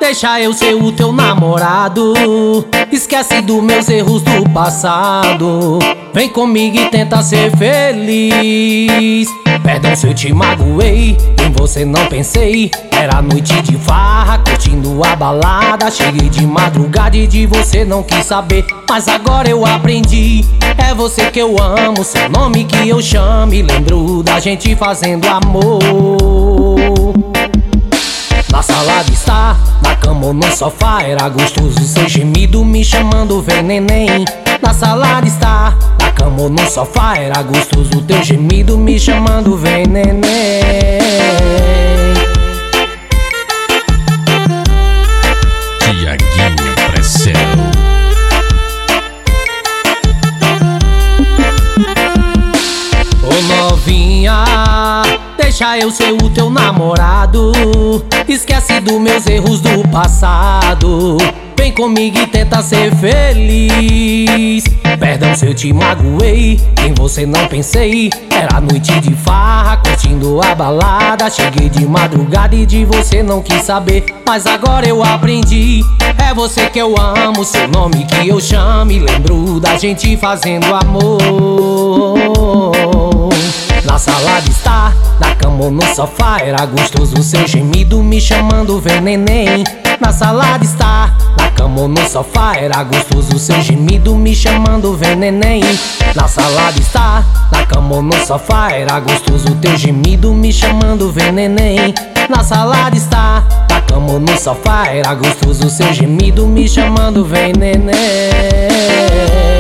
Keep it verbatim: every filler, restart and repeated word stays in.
deixa eu ser o teu namorado. Esquece dos meus erros do passado. Vem comigo e tenta ser feliz. Perdão se eu te magoei, em você não pensei. Era noite de farra, curtindo a balada. Cheguei de madrugada e de você não quis saber. Mas agora eu aprendi, é você que eu amo, seu nome que eu chamo. E lembro da gente fazendo amor. Na sala de estar, na cama ou no sofá, era gostoso seu gemido me chamando vem neném. Na sala de estar, na cama ou no sofá, era gostoso teu gemido me chamando vem neném. Tiaguinho Pressão. Ô novinha, deixa eu ser o teu namorado. Esquece dos meus erros do passado. Vem comigo e tenta ser feliz. Perdão se eu te magoei, em você não pensei. Era noite de farra, curtindo a balada. Cheguei de madrugada e de você não quis saber. Mas agora eu aprendi, é você que eu amo, seu nome que eu chamo. E lembro da gente fazendo amor. Na sala de estar, na cama ou no sofá, era gostoso seu gemido me chamando vem neném. Na sala de estar, na cama ou no sofá, era gostoso seu gemido me chamando vem neném. Na sala de estar, na cama ou no sofá, era gostoso teu gemido me chamando vem neném. Na sala de estar, na cama ou no sofá, era gostoso seu gemido me chamando vem neném.